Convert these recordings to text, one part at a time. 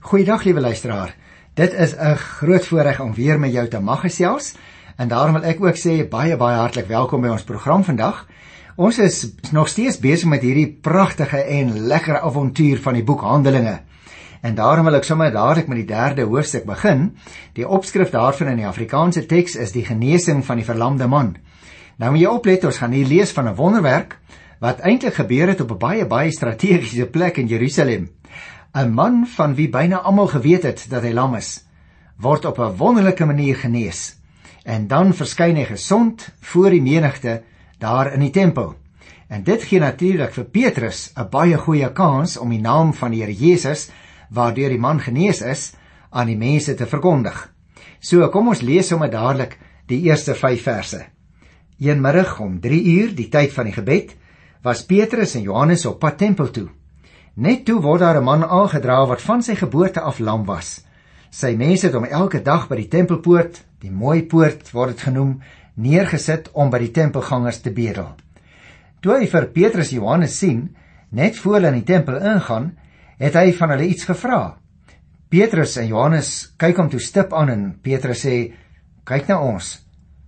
Goeiedag liewe luisteraar. Dit is 'n groot voorreg om weer met jou te mag gesels en daarom wil ek ook sê baie hartlik welkom by ons program vandag. Ons is nog steeds besig met hierdie pragtige en lekker avontuur van die boek Handelinge. En daarom wil ek sommer dadelik met die 3de hoofstuk begin. Die opskrif daarvan in die Afrikaanse teks is die genesing van die verlamde man. Nou moet jy oplet, ons gaan hier lees van 'n wonderwerk wat eintlik gebeur het op 'n baie strategiese plek in Jerusalem. 'n Man van wie byna almal geweet het dat hy lam is, word op 'n wonderlike manier genees. En dan verskyn hy gesond voor die menigte daar in die tempel. En dit gee natuurlik vir Petrus 'n baie goeie kans om die naam van die Here Jesus, waardeur die man genees is, aan die mense te verkondig. So, kom ons lees sommer dadelik die eerste 5 verse. Een middag om 3 uur, die tyd van die gebed, was Petrus en Johannes op pad tempel toe. Net toe word daar 'n man aangedra wat van sy geboorte af lam was. Sy mense het hom elke dag by die tempelpoort, die mooi poort word dit genoem, neergesit om by die tempelgangers te bedel. Toe hy vir Petrus en Johannes sien, net voor hulle in die tempel ingaan, het hy van hulle iets gevra. Petrus en Johannes kyk hom toe stip aan en Petrus sê, kyk na ons.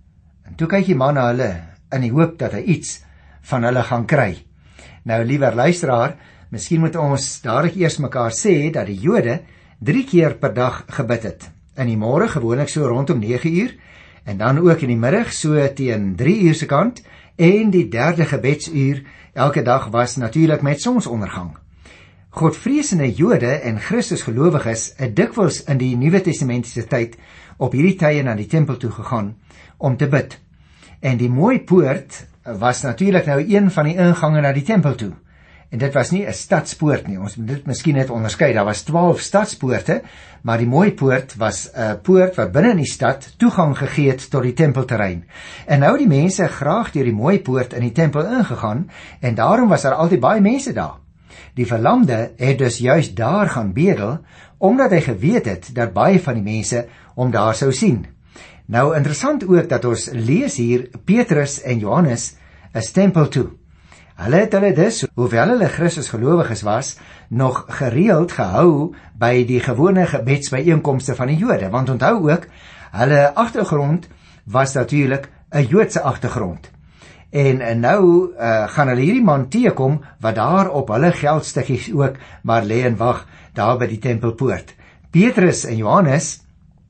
En toe kyk die man na hulle in die hoop dat hy iets van hulle gaan kry. Nou, liewer luisteraar, miskien moet ons dadelik eers mekaar sê dat die Jode 3 keer per dag gebid het. In die môre gewoonlik so rondom 9 uur, en dan ook in die middag so teen 3 uur se kant, en die 3de gebedsuur elke dag was natuurlik met sonsondergang. Godvreesende Jode en Christusgelowiges het dikwels in die Nuwe Testamentiese tyd op hierdie tye na die tempel toe gegaan om te bid. En die mooi poort was natuurlik nou een van die ingange na die tempel toe. En dit was nie 'n stadspoort nie, ons moet dit miskien net onderskei, daar was 12 stadspoorte, maar die mooi poort was 'n poort wat binne in die stad toegang gegee het tot die tempelterrein. En nou die mense graag deur die mooi poort in die tempel ingegaan, en daarom was daar altyd baie mense daar. Die verlamde het dus juist daar gaan bedel, omdat hy geweet het dat baie van die mense hom daar sou sien. Nou interessant ook dat ons lees hier, Petrus en Johannes is tempel toe. Hulle het hulle dus, hoewel hulle Christusgelowiges was, nog gereeld gehou by die gewone gebedsbyeenkomste van die Jode, want onthou ook, hulle agtergrond was natuurlik 'n Joodse agtergrond. En nou gaan hulle hierdie man teekom, wat daar op hulle geldstukkies ook maar lê en wag, daar by die tempelpoort. Petrus en Johannes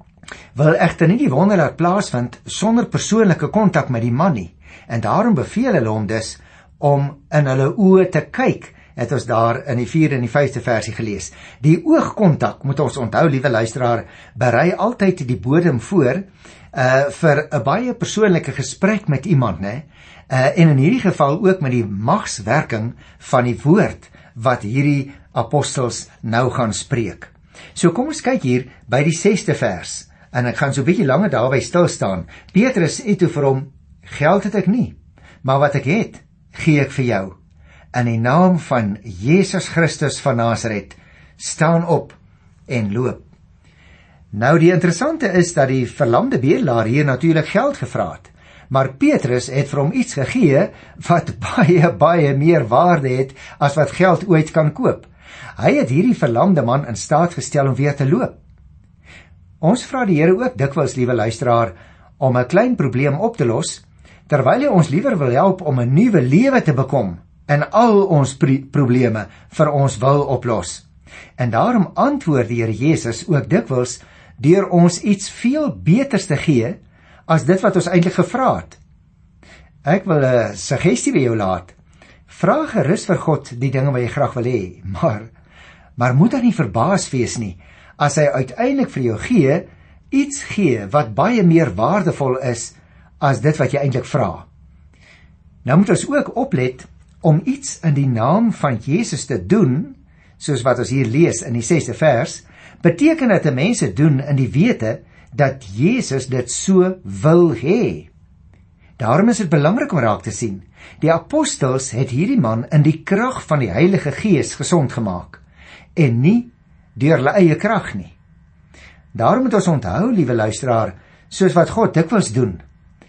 wil egter nie die wonder laat plaasvind sonder persoonlike kontak met die man nie, en daarom beveel hulle hom dus om in hulle oë te kyk, het ons daar in die 4de en die 5de versie gelees. Die oogkontak, moet ons onthou, liewe luisteraar, berei altyd die bodem voor vir 'n baie persoonlike gesprek met iemand, né? En in hierdie geval ook met die magswerking van die woord wat hierdie apostels nou gaan spreek. So kom ons kyk hier by die 6de vers, en ek gaan so 'n bietjie langer daarby stil staan. Petrus sê toe vir hom, geld het ek nie, maar wat ek het, gee ek vir jou. In die naam van Jesus Christus van Nasaret, staan op en loop. Nou die interessante is dat die verlamde bedelaar hier natuurlik geld gevra het, maar Petrus het vir hom iets gegee wat baie meer waarde het as wat geld ooit kan koop. Hy het hierdie verlamde man in staat gestel om weer te loop. Ons vra die Here ook dikwels, liewe luisteraar, om 'n klein probleem op te los, terwyl hy ons liewer wil help om 'n nuwe lewe te bekom en al ons probleme vir ons wil oplos. En daarom antwoord die Here Jesus ook dikwels deur ons iets veel beters te gee as dit wat ons eintlik gevra het. Ek wil 'n suggestie by jou laat. Vra gerus vir God die dinge wat jy graag wil hê, maar moet dan nie verbaas wees nie as hy uiteindelik vir jou iets gee wat baie meer waardevol is as dit wat jy eintlik vra. Nou moet ons ook oplet om iets in die naam van Jesus te doen, soos wat ons hier lees in die 6de vers, beteken dat mense doen in die wete dat Jesus dit so wil hê. Daarom is dit belangrik om raak te sien, die apostels het hierdie man in die krag van die Heilige Gees gesond gemaak, en nie deur hulle eie krag nie. Daarom moet ons onthou, liewe luisteraar, soos wat God dikwels doen,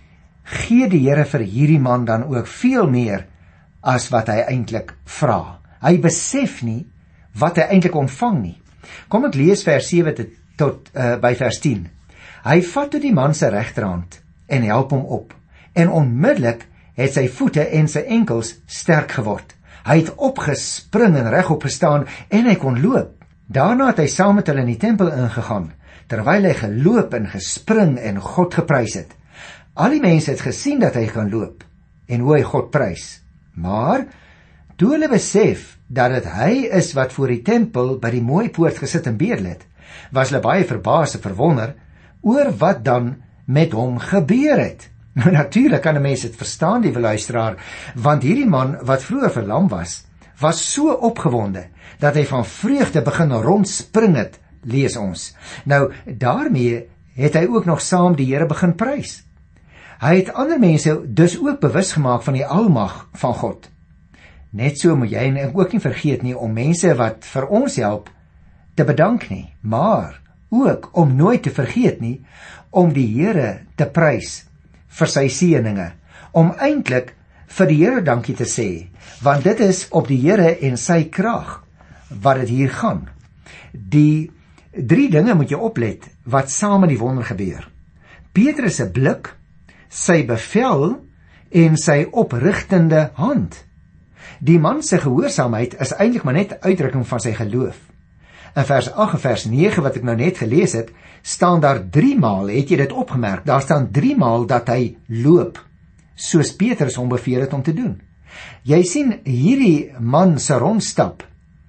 gee die Here vir hierdie man dan ook veel meer as wat hy eintlik vra. Hy besef nie wat hy eintlik ontvang nie. Kom ek lees vers 7 tot by vers 10. Hy vat toe die man se regterhand en help hom op, en onmiddellik het sy voete en sy enkels sterk geword. Hy het opgespring en regop gestaan en hy kon loop. Daarna het hy saam met hulle in die tempel ingegaan, terwyl hy geloop en gespring en God geprys het. Al die mense het gesien dat hy kan loop en hoe hy God prys. Maar toe hulle besef dat dit hy is wat voor die tempel by die mooi poort gesit en bedel het, was hulle baie verbaas en verwonder oor wat dan met hom gebeur het. Nou natuurlik kan 'n mens dit verstaan, liewe luisteraar, want hierdie man wat vroeër verlam was so opgewonde dat hy van vreugde begin rondspring het, lees ons. Nou daarmee het hy ook nog saam die Here begin prys. Hy het ander mense dus ook bewus gemaak van die almag van God. Net so moet jy en ek ook nie vergeet nie om mense wat vir ons help te bedank nie, maar ook om nooit te vergeet nie om die Here te prys vir sy seëninge, om eintlik vir die Here dankie te sê, want dit is op die Here en sy krag wat dit hier gaan. Die 3 dinge moet jy oplet wat saam met die wonder gebeur. Petrus se blik, sy bevel en sy oprigtende hand. Die man se gehoorsaamheid is eintlik maar net 'n uitdrukking van sy geloof. In vers 8 en vers 9 wat ek nou net gelees het, staan daar 3 maal, het jy dit opgemerk, daar staan 3 maal dat hy loop, soos Petrus hom beveel het om te doen. Jy sien, hierdie man se rondstap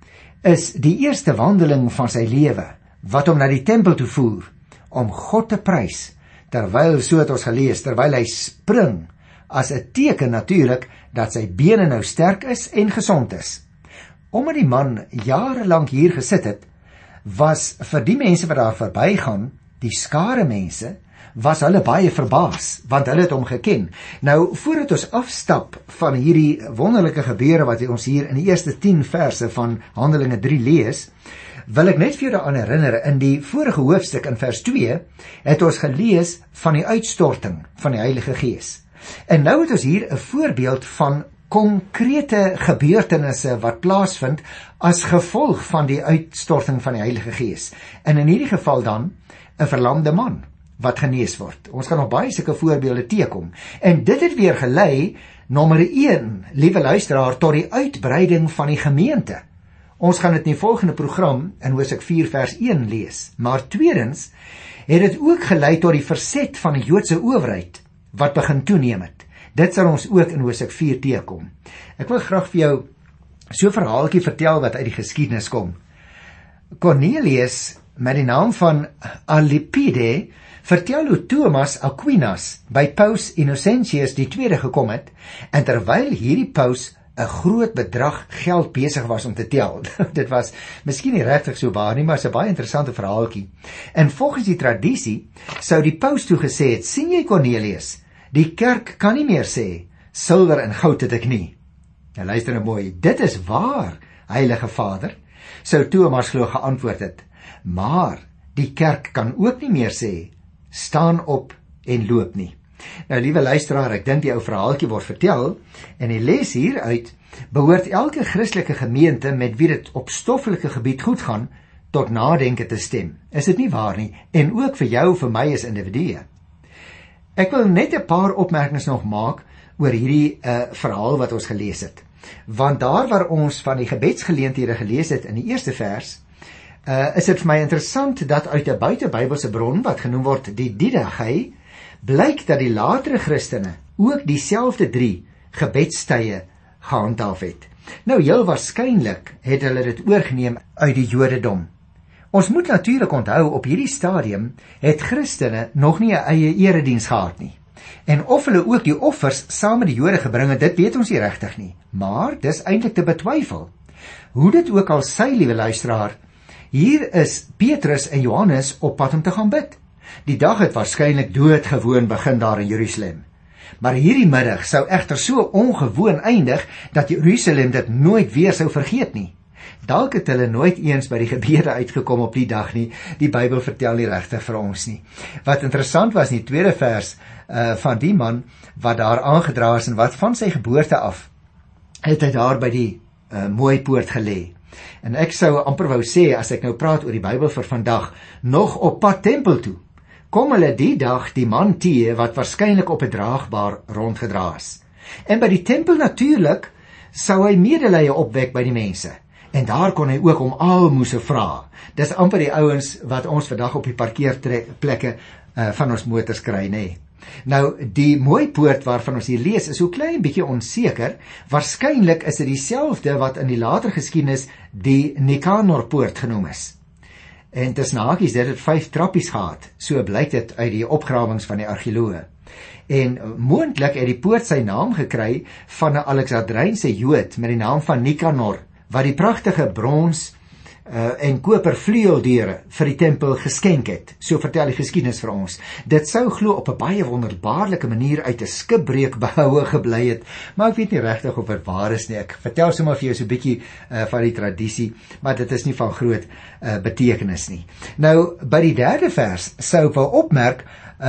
is die eerste wandeling van sy lewe, wat hom na die tempel toe voer, om God te prys, terwyl, so het ons gelees, terwyl hy spring, as 'n teken natuurlik, dat sy bene nou sterk is en gesond is. Omdat die man jarelang hier gesit het, was vir die mense wat daar verbygaan, die skare mense, was hulle baie verbaas, want hulle het hom geken. Nou, voordat ons afstap van hierdie wonderlike gebeure wat ons hier in die eerste 10 verse van Handelinge 3 lees, wil ek net vir julle aan herinner, in die vorige hoofstuk in vers 2, het ons gelees van die uitstorting van die Heilige Gees. En nou het ons hier 'n voorbeeld van konkrete gebeurtenisse wat plaasvind as gevolg van die uitstorting van die Heilige Gees. En in hierdie geval dan 'n verlamde man wat genees word. Ons gaan nog baie sulke voorbeelde teekom. En dit het weer gelei, nommer 1, liewe luisteraar, tot die uitbreiding van die gemeente. Ons gaan dit in die volgende program in Hosea 4 vers 1 lees. Maar tweedens het dit ook gelei tot die verset van die Joodse owerheid wat begin toeneem het. Dit sal ons ook in Hosea 4 teekom. Ek wil graag vir jou so 'n verhaaltjie vertel wat uit die geskiedenis kom. Cornelius, met die naam van Alipide, vertel hoe Thomas Aquinas by Paus Innocentius II gekom het, en terwyl hierdie paus 'n groot bedrag geld besig was om te tel. Dit was miskien nie regtig so waar nie, maar 'n baie interessante verhaaltjie. En volgens die tradisie sou die paus toe gesê het: "Sien jy, Cornelius, die kerk kan nie meer sê, silwer en goud het ek nie." Nou luister nou mooi, dit is waar, Heilige Vader, sou Thomas glo geantwoord het. Maar die kerk kan ook nie meer sê, staan op en loop nie. Nou, liewe luisteraar, ek dink die ou verhaaltjie word vertel, en die les hieruit, behoort elke Christelike gemeente met wie dit op stoffelike gebied goed gaan, tot nadenke te stem. Is dit nie waar nie? En ook vir jou, vir my as individue. Ek wil net 'n paar opmerkings nog maak oor hierdie verhaal wat ons gelees het. Want daar waar ons van die gebedsgeleenthede gelees het in die eerste vers, is dit vir my interessant dat uit 'n buitebybelse bron wat genoem word die Didache, blyk dat die latere Christene ook dieselfde 3 gebedstye gehandhaaf het. Nou, heel waarskynlik het hulle dit oorgeneem uit die Jodendom. Ons moet natuurlik onthou, op hierdie stadium het Christene nog nie 'n eie erediens gehad nie. En of hulle ook die offers saam met die Jode gebring het, dit weet ons nie regtig nie. Maar dis eintlik te betwyfel. Hoe dit ook al sy, liewe luisteraar, hier is Petrus en Johannes op pad om te gaan bid. Die dag het waarskynlik doodgewoon begin daar in Jerusalem. Maar hierdie middag sou egter so ongewoon eindig, dat Jerusalem dit nooit weer sou vergeet nie. Dalk het hulle nooit eens by die gebede uitgekom op die dag nie. Die Bybel vertel nie regtig vir ons nie. Wat interessant was in die tweede vers van die man wat daar aangedra is en wat van sy geboorte af het hy daar by die mooi poort gelê. En ek sou amper wou sê, as ek nou praat oor die Bybel vir vandag, nog op pad tempel toe, kom hulle die dag die man teë wat waarskynlik op 'n draagbaar rondgedra is. En by die tempel natuurlik sou hy medelee opwek by die mense. En daar kon hy ook om aalmoese vra. Dis amper die ouens wat ons vandag op die parkeerplekke van ons motors kry, nê. Nou, die mooi poort waarvan ons hier lees is so klein bietjie onseker. Waarskynlik is dit dieselfde wat in die later geskiedenis die Nikanorpoort genoem is. En tussen hakies, dit het 5 trappies gehad. So blyk dit uit die opgrawings van die argeoloë. En moontlik het die poort sy naam gekry van 'n Alexandrynse Jood met die naam van Nikanor, wat die pragtige brons en koper vleueldeure vir die tempel geskenk het. So vertel die geskiedenis vir ons. Dit sou glo op 'n baie wonderbaarlike manier uit 'n skipbreuk behoue gebly het, maar ek weet nie regtig of dit waar is nie. Ek vertel sommer vir jou so 'n bietjie van die tradisie, maar dit is nie van groot betekenis nie. Nou, by die 3de vers sou ek wou opmerk,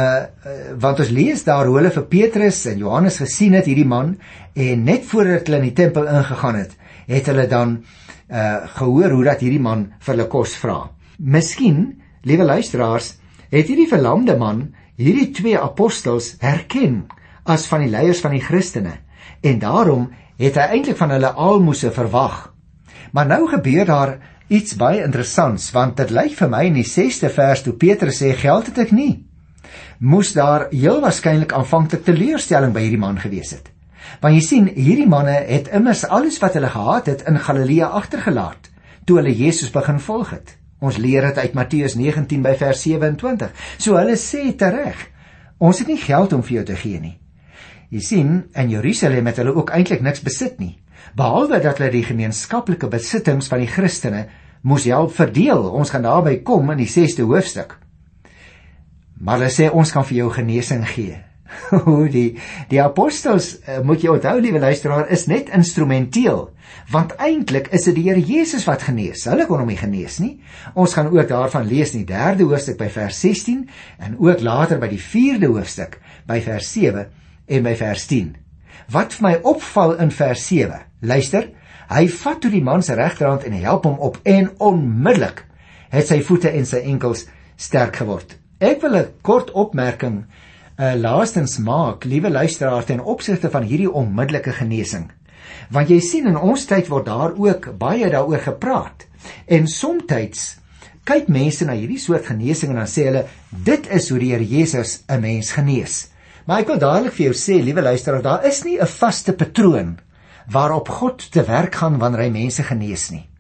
want ons lees daar hoe hulle vir Petrus en Johannes gesien het, hierdie man, en net voordat hulle in die tempel ingegaan het hulle dan gehoor hoe dat hierdie man vir hulle kos vra. Miskien, liewe luisteraars, het hierdie verlamde man hierdie 2 apostels herken as van die leiers van die Christene, en daarom het hy eintlik van hulle aalmoese verwag. Maar nou gebeur daar iets baie interessants, want dit lyk vir my in die 6de vers toe Petrus sê, geld het ek nie, moes daar heel waarskynlik aanvanklik teleurstelling by hierdie man gewees het. Want jy sien, hierdie manne het immers alles wat hulle gehad het in Galilea agtergelaat, toe hulle Jesus begin volg het. Ons leer dit uit Matteus 19 by vers 27. So hulle sê tereg, ons het nie geld om vir jou te gee nie. Jy sien, in Jerusalem het hulle ook eintlik niks besit nie, behalwe dat hulle die gemeenskaplike besittings van die Christene moes help verdeel. Ons gaan daarby kom in die 6de hoofstuk. Maar hulle sê, ons kan vir jou genesing gee. Die apostels, moet jy onthou, liewe luisteraar, is net instrumenteel, want eintlik is dit die Here Jesus wat genees. Hulle kon hom nie genees nie. Ons gaan ook daarvan lees in die 3de hoofstuk by vers 16 en ook later by die 4de hoofstuk by vers 7 en by vers 10. Wat vir my opval in vers 7, luister, hy vat toe die man se regterhand en help hom op, en onmiddellik het sy voete en sy enkels sterk geword. Ek wil 'n kort opmerking laastens maak, liewe luisteraar, ten opsigte van hierdie onmiddellike genesing. Want jy sien, in ons tyd word daar ook baie daaroor gepraat. En somtyds kyk mense na hierdie soort genesing en dan sê hulle, dit is hoe die Here Jesus 'n mens genees. Maar ek wil dadelik vir jou sê, liewe luisteraar, daar is nie 'n vaste patroon waarop God te werk gaan wanneer hy mense genees nie.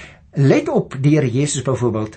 Let op die Here Jesus byvoorbeeld.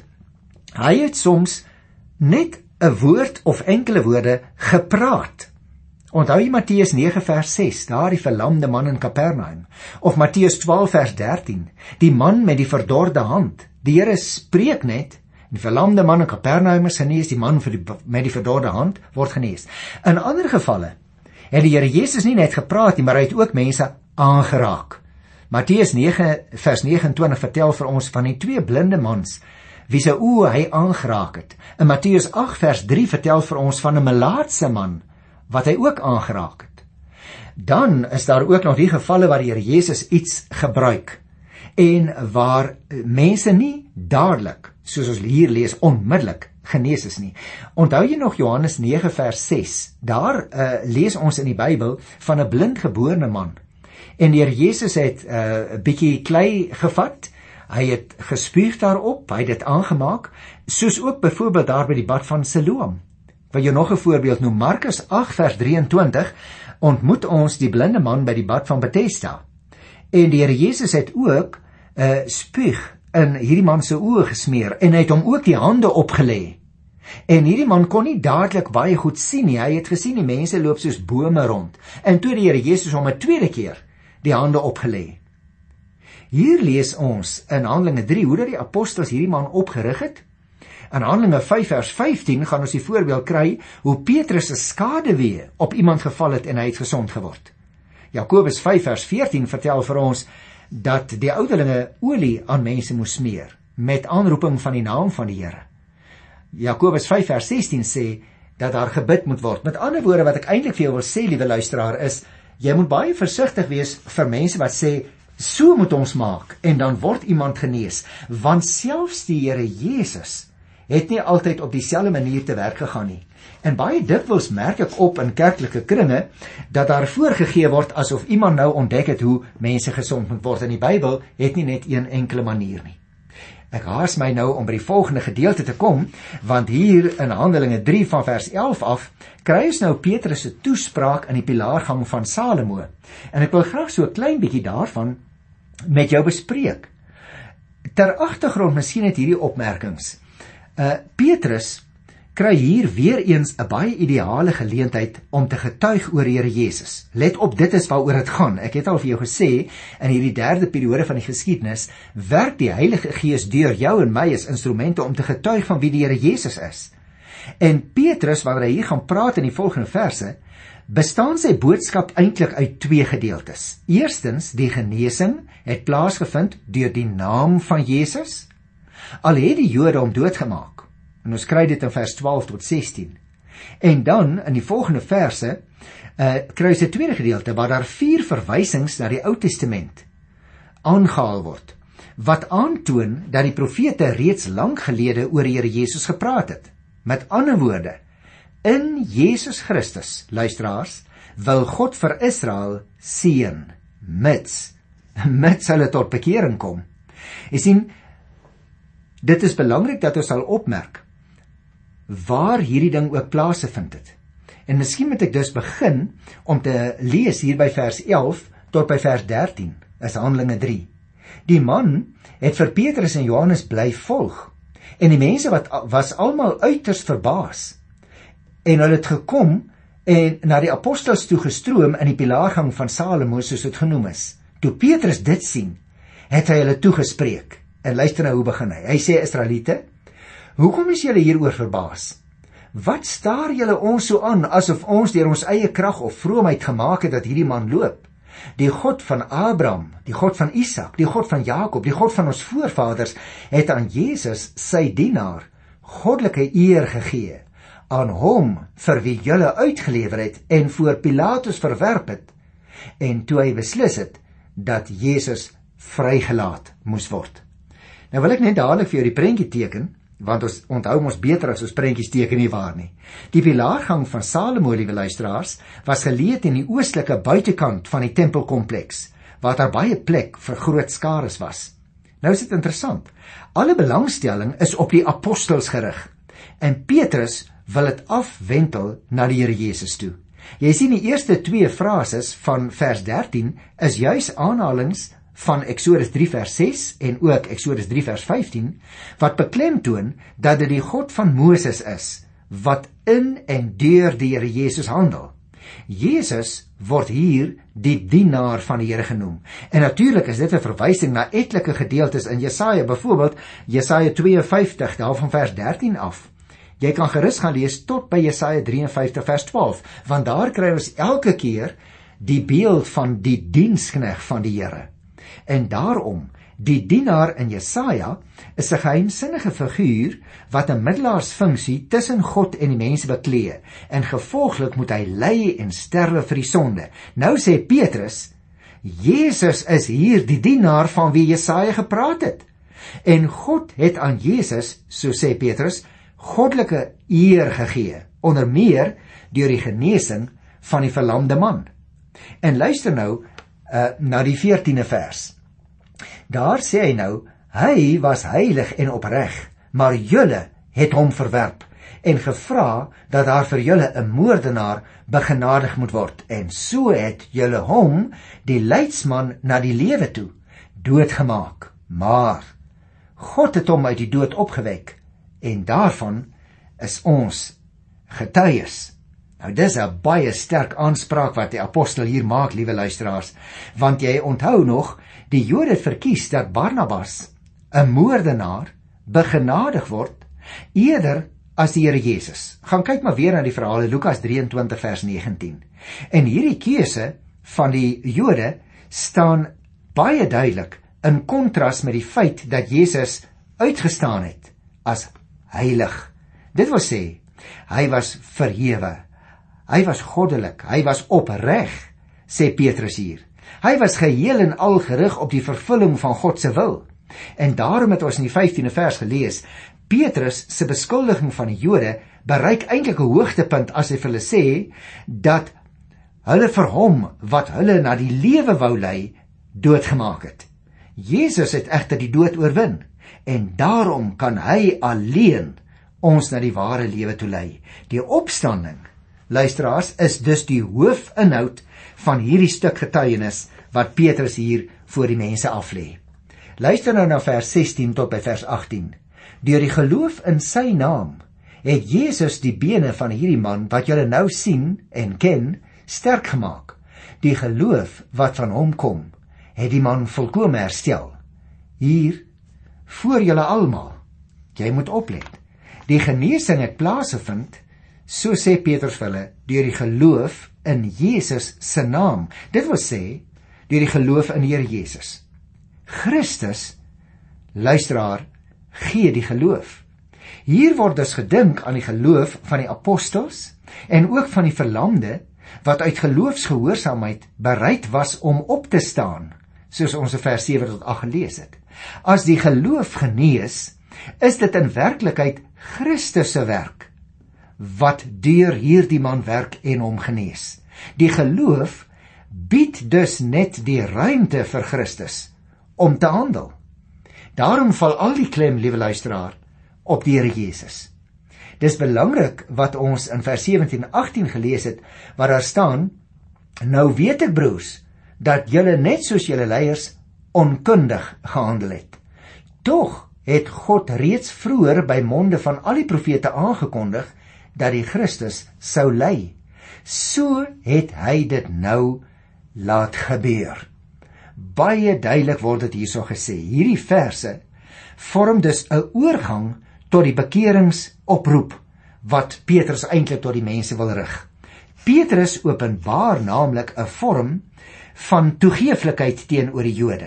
Hy het soms net 'n woord of enkele woorde gepraat. Onthou jy Matteus 9 vers 6, daar die verlamde man in Kapernaum, of Matteus 12 vers 13, die man met die verdorde hand. Die Here spreek net, die verlamde man in Kapernaum is genees, die man met die verdorde hand word genees. In ander gevalle het die Here Jesus nie net gepraat nie, maar hy het ook mense aangeraak. Matteus 9 vers 29 vertel vir ons van die 2 blinde mans wie se oë hy aangeraak het. In Matteus 8 vers 3 vertel vir ons van 'n melaatse man wat hy ook aangeraak het. Dan is daar ook nog die gevalle waar die Here Jesus iets gebruik en waar mense nie dadelik, soos ons hier lees, onmiddellik genees is nie. Onthou jy nog Johannes 9 vers 6? Daar lees ons in die Bybel van 'n blindgebore man. En die Here Jesus het 'n bietjie klei gevat. Hy het gespuug daarop, hy het dit aangemaak, soos ook byvoorbeeld daar by die bad van Siloam. Wil jy nog 'n voorbeeld noem? Markus 8 vers 23 ontmoet ons die blinde man by die bad van Bethesda. En die Here Jesus het ook spuug in hierdie man se oë gesmeer en hy het hom ook die hande opgelê. En hierdie man kon nie dadelik baie goed sien nie. Hy het gesien die mense loop soos bome rond. En toe die Here Jesus hom 'n tweede keer die hande opgelê. Hier lees ons in Handelinge 3 hoe dat die apostels hierdie man opgerig het. In Handelinge 5 vers 15 gaan ons die voorbeeld kry hoe Petrus 'n skaduwee op iemand geval het en hy het gesond geword. Jakobus 5 vers 14 vertel vir ons dat die ouderlinge olie aan mense moes smeer met aanroeping van die naam van die Here. Jakobus 5 vers 16 sê dat daar gebid moet word. Met ander woorde, wat ek eintlik vir jou wil sê, liewe luisteraar, is jy moet baie versigtig wees vir mense wat sê So moet ons maak, en dan word iemand genees, want selfs die Here Jesus het nie altyd op dieselfde manier te werk gegaan nie. En baie dikwels merk ek op in kerklike kringe, dat daar voorgegee word asof iemand nou ontdek het hoe mense gesond moet word, en die Bybel het nie net een enkele manier nie. Ek haas my nou om by die volgende gedeelte te kom, want hier in Handelinge 3 van vers 11 af, kry ons nou Petrus se toespraak in die pilaargang van Salomo. En ek wil graag so 'n klein bietjie daarvan met jou bespreek. Ter agtergrond miskien het hierdie opmerkings. Petrus kry hier weer eens 'n baie ideale geleentheid om te getuig oor die Here Jesus. Let op, dit is waaroor dit gaan. Ek het al vir jou gesê, in hierdie derde periode van die geskiedenis, werk die Heilige Gees deur jou en my as instrumente om te getuig van wie die Here Jesus is. En Petrus, wanneer hy hier gaan praat in die volgende verse, bestaan sy boodskap eintlik uit twee gedeeltes. Eerstens, die genesing het plaasgevind deur die naam van Jesus, al het die Jode hom doodgemaak. En ons kry dit in vers 12 tot 16. En dan, in die volgende verse, kry ons 'n tweede gedeelte, waar daar 4 verwysings na die Ou Testament aangehaal word, wat aantoon dat die profete reeds lank gelede oor die Here Jesus gepraat het. Met ander woorde, in Jesus Christus, luisteraars, wil God vir Israel seën, mits hulle tot bekering kom. Jy sien, dit is belangrik dat ons sal opmerk waar hierdie ding ook plaasgevind het. En miskien moet ek dus begin om te lees hier by vers 11 tot by vers 13, is Handelinge 3. Die man het vir Petrus en Johannes bly volg, en die mense was almal uiters verbaas, en hulle het gekom en na die apostels toe gestroom in die pilaargang van Salomo, soos dit genoem is. Toe Petrus dit sien, het hy hulle toegespreek, en luister nou hoe begin hy. Hy sê, Israeliete, hoekom is julle hieroor verbaas? Wat staar julle ons so aan, asof ons deur ons eie krag of vroomheid gemaak het dat hierdie man loop? Die God van Abraham, die God van Isak, die God van Jakob, die God van ons voorvaders, het aan Jesus, sy dienaar, goddelike eer gegee, aan hom vir wie julle uitgelewer het en voor Pilatus verwerp het, en toe hy beslis het dat Jesus vrygelaat moes word. Nou wil ek net dadelik vir jou die prentjie teken, want ons onthou ons beter as ons prentjies teken nie waar nie. Die pilaargang van Salomo, liewe luisteraars, was geleë in die oostelike buitekant van die tempelkompleks, waar daar baie plek vir groot skares was. Nou is dit interessant. Alle belangstelling is op die apostels gerig, en Petrus wil dit afwentel na die Here Jesus toe. Jy sien die eerste 2 frases van vers 13 is juis aanhalings van Eksodus 3 vers 6 en ook Eksodus 3 vers 15, wat beklemtoon dat dit die God van Moses is, wat in en deur die Here Jesus handel. Jesus word hier die dienaar van die Here genoem. En natuurlik is dit 'n verwysing na etlike gedeeltes in Jesaja, byvoorbeeld Jesaja 52, daarvan vers 13 af. Jy kan gerus gaan lees tot by Jesaja 53 vers 12, want daar kry ons elke keer die beeld van die dienskneg van die Here. En daarom, die dienaar in Jesaja is 'n geheimsinnige figuur wat 'n middelaarsfunksie tussen God en die mense beklee, en gevolglik moet hy ly en sterwe vir die sonde. Nou sê Petrus, Jesus is hier die dienaar van wie Jesaja gepraat het. En God het aan Jesus, so sê Petrus, goddelike eer gegee, onder meer deur die genesing van die verlamde man. En luister nou na die 14de vers. Daar sê hy nou, hy was heilig en opreg, maar julle het hom verwerp en gevra dat daar vir julle 'n moordenaar begenadig moet word, en so het julle hom, die leidsman na die lewe toe, doodgemaak. Maar God het hom uit die dood opgewek, en daarvan is ons getuies. Nou dis 'n baie sterk aanspraak wat die apostel hier maak, liewe luisteraars, want jy onthou nog, die Jode het verkies dat Barnabas, 'n moordenaar, begenadig word, eerder as die Here Jesus. Gaan kyk maar weer na die verhale, Lukas 23 vers 19. En hierdie keuse van die Jode staan baie duidelik in kontras met die feit dat Jesus uitgestaan het as heilig. Dit wil sê, hy was verhewe, hy was goddelik, hy was opreg, sê Petrus hier. Hy was geheel en al gerig op die vervulling van God se wil. En daarom het ons in die 15de vers gelees, Petrus se beskuldiging van die Jode bereik eintlik 'n hoogtepunt as hy vir hulle sê dat hulle vir hom wat hulle na die lewe wou lei, doodgemaak het. Jesus het egter die dood oorwin en daarom kan hy alleen ons na die ware lewe toe lei. Die opstanding, luisteraars, is dus die hoofinhoud van hierdie stuk getuienis wat Petrus hier voor die mense aflê. Luister nou na vers 16 tot by vers 18. Deur die geloof in sy naam het Jesus die bene van hierdie man wat julle nou sien en ken, sterk gemaak. Die geloof wat van hom kom, het die man volkome herstel. Hier, voor julle almal, jy moet oplet. Die genesing het plaasgevind, so sê Petrus vir hulle, deur die geloof in Jesus se naam. Dit wil sê, deur die geloof in die Here Jesus. Christus, luisteraar, gee die geloof. Hier word dus gedink aan die geloof van die apostels en ook van die verlamde wat uit geloofsgehoorsaamheid bereid was om op te staan, soos ons in vers 7 tot 8 gelees het. As die geloof genees, is dit in werklikheid Christus se werk wat deur hierdie man werk en hom genees. Die geloof bied dus net die ruimte vir Christus om te handel. Daarom val al die klem, liewe luisteraar, op die Here Jesus. Dis belangrik wat ons in vers 17 en 18 gelees het, waar daar staan, nou weet ek broers, dat julle net soos julle leiers onkundig gehandel het. Tog het God reeds vroeër by monde van al die profete aangekondig, dat die Christus sou ly. So het hy dit nou laat gebeur. Baie duidelik word dit hierso gesê. Hierdie verse vorm dus 'n oorgang tot die bekeringsoproep wat Petrus eintlik tot die mense wil rig. Petrus openbaar naamlik 'n vorm van toegeeflikheid teenoor die Jode,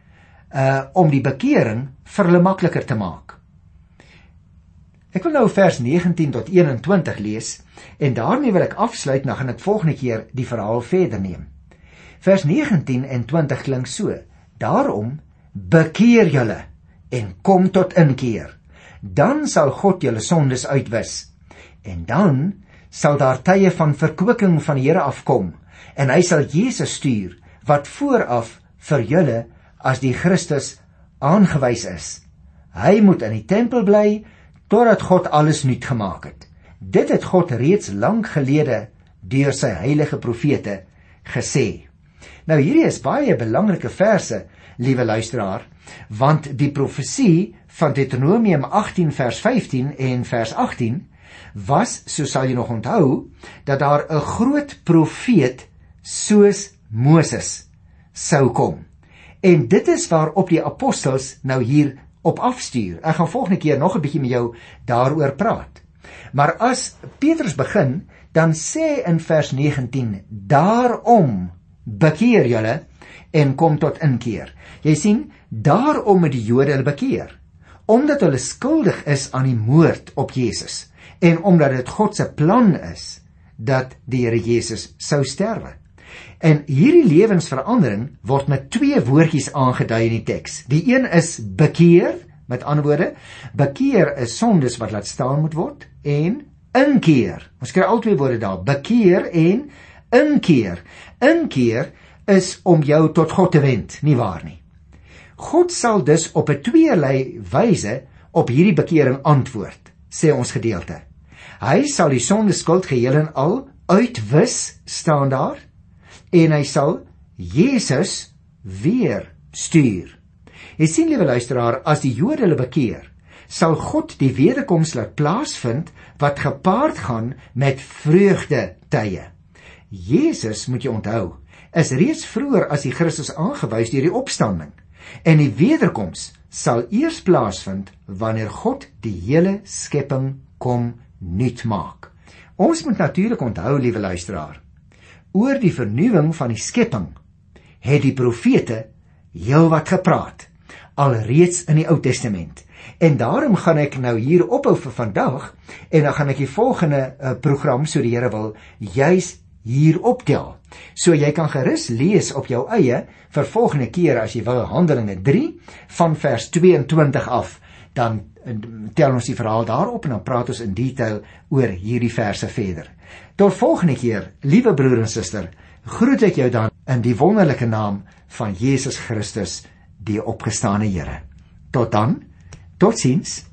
om die bekering vir hulle makliker te maak. Ek wil nou vers 19 tot 21 lees, en daarmee wil ek afsluit, dan gaan ek volgende keer die verhaal verder neem. Vers 19 en 20 klink so, daarom bekeer julle en kom tot inkeer, dan sal God julle sondes uitwis, en dan sal daar tye van verkwikking van die Here afkom, en hy sal Jesus stuur, wat vooraf vir julle as die Christus aangewys is. Hy moet in die tempel bly, totdat God alles nuut gemaak het. Dit het God reeds lank gelede deur sy heilige profete gesê. Nou hierdie is baie belangrike verse, liewe luisteraar, want die profesie van Deuteronomium 18 vers 15 en vers 18 was, so sal jy nog onthou, dat daar 'n groot profeet soos Moses sou kom. En dit is waarop die apostels nou hier op afstuur. Ek gaan volgende keer nog 'n bietjie met jou daaroor praat. Maar as Petrus begin, dan sê in vers 19, daarom bekeer julle en kom tot inkeer. Jy sien, daarom moet die Jode hulle bekeer, omdat hulle skuldig is aan die moord op Jesus, en omdat dit God se plan is, dat die Here Jesus sou sterwe. En hierdie lewensverandering word met 2 woordjies aangedui in die teks. Die een is bekeer, met ander woorde, bekeer is sondes wat laat staan moet word, en inkeer. Ons kry al 2 woorde daar, bekeer en inkeer. Inkeer is om jou tot God te wend, nie waar nie. God sal dus op 'n tweelei wyse op hierdie bekering antwoord, sê ons gedeelte. Hy sal die sondeskuld geheel en al uitwis, staan daar, en hy sal Jesus weer stuur. Jy sien, liewe luisteraar, as die Jode hulle bekeer, sal God die wederkoms laat plaasvind wat gepaard gaan met vreugdetye. Jesus, moet jy onthou, is reeds vroeër as die Christus aangewys deur die opstanding, en die wederkoms sal eers plaasvind wanneer God die hele skepping kom nuut maak. Ons moet natuurlik onthou, liewe luisteraar, oor die vernuwing van die skepping het die profete heel wat gepraat, alreeds in die Ou Testament. En daarom gaan ek nou hier ophou vir vandag, en dan gaan ek die volgende program, so die Here wil, juis hier optel. So jy kan gerus lees op jou eie vir volgende keer as jy wil Handelinge 3 van vers 22 af, dan tel ons die verhaal daarop en dan praat ons in detail oor hierdie verse verder. Tot volgende keer, liewe broer en suster, groet ek jou dan in die wonderlike naam van Jesus Christus, die opgestane Here. Tot dan, totsiens.